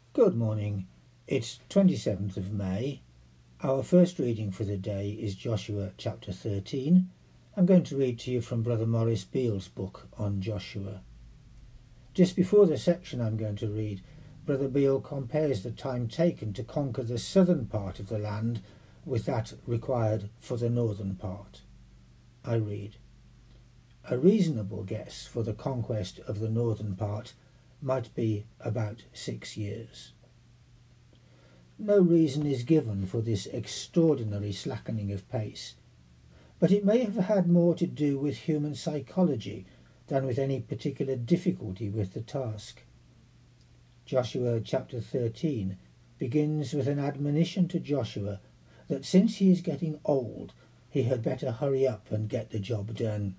Good morning. It's 27th of May. Our first reading for the day is Joshua chapter 13. I'm going to read to you from Brother Maurice Beale's book on Joshua. Just before the section I'm going to read, Brother Beale compares the time taken to conquer the southern part of the land with that required for the northern part. I read, "A reasonable guess for the conquest of the northern part might be about 6 years. No reason is given for this extraordinary slackening of pace, but it may have had more to do with human psychology than with any particular difficulty with the task. Joshua chapter 13 begins with an admonition to Joshua that since he is getting old, he had better hurry up and get the job done.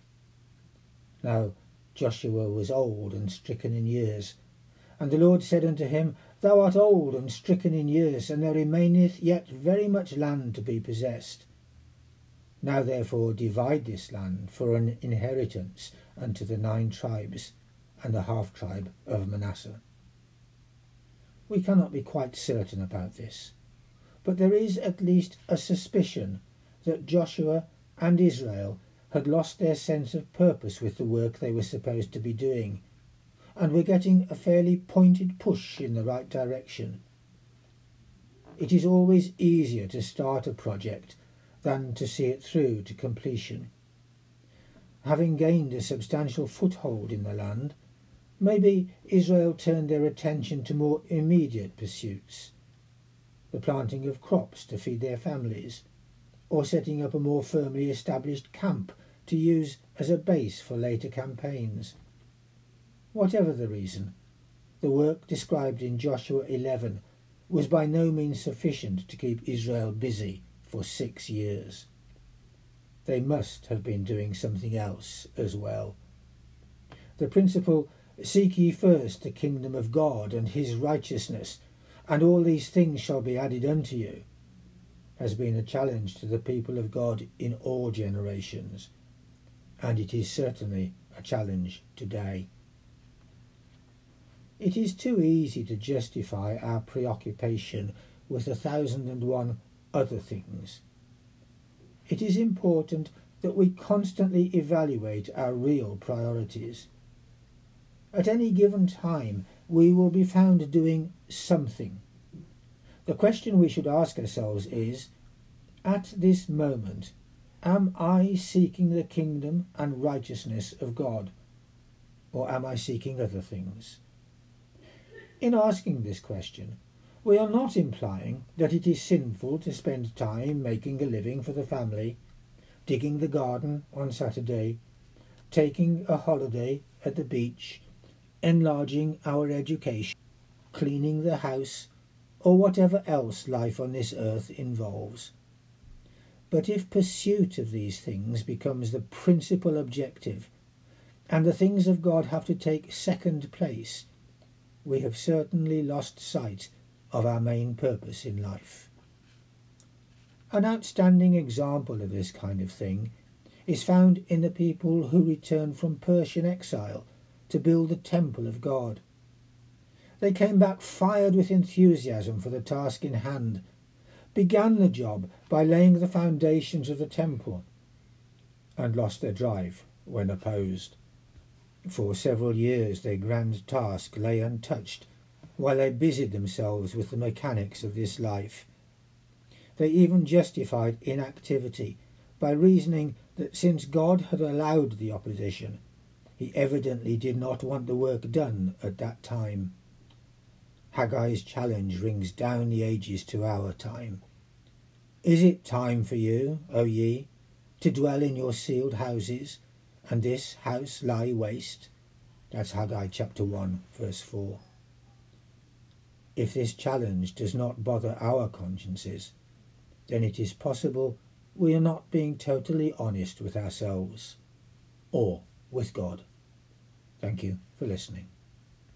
Now Joshua was old and stricken in years, and the Lord said unto him, Thou art old and stricken in years, and there remaineth yet very much land to be possessed. Now therefore divide this land for an inheritance unto the 9 tribes, and the half-tribe of Manasseh." We cannot be quite certain about this, but there is at least a suspicion that Joshua and Israel had lost their sense of purpose with the work they were supposed to be doing, and were getting a fairly pointed push in the right direction. It is always easier to start a project than to see it through to completion. Having gained a substantial foothold in the land, maybe Israel turned their attention to more immediate pursuits, the planting of crops to feed their families, or setting up a more firmly established camp to use as a base for later campaigns. Whatever the reason, the work described in Joshua 11 was by no means sufficient to keep Israel busy for 6 years. They must have been doing something else as well. The principle, "Seek ye first the kingdom of God and his righteousness, and all these things shall be added unto you," has been a challenge to the people of God in all generations, and it is certainly a challenge today. It is too easy to justify our preoccupation with 1,001 other things. It is important that we constantly evaluate our real priorities. At any given time, we will be found doing something. The question we should ask ourselves is, at this moment, am I seeking the kingdom and righteousness of God, or am I seeking other things? In asking this question, we are not implying that it is sinful to spend time making a living for the family, digging the garden on Saturday, taking a holiday at the beach, enlarging our education, cleaning the house, or whatever else life on this earth involves. But if pursuit of these things becomes the principal objective, and the things of God have to take second place, we have certainly lost sight of our main purpose in life. An outstanding example of this kind of thing is found in the people who returned from Persian exile to build the temple of God. They came back fired with enthusiasm for the task in hand, began the job by laying the foundations of the temple, and lost their drive when opposed. For several years their grand task lay untouched, while they busied themselves with the mechanics of this life. They even justified inactivity by reasoning that since God had allowed the opposition, he evidently did not want the work done at that time. Haggai's challenge rings down the ages to our time. Is it time for you, O ye, to dwell in your sealed houses, and this house lie waste? That's Haggai chapter 1, verse 4. If this challenge does not bother our consciences, then it is possible we are not being totally honest with ourselves, or with God. Thank you for listening.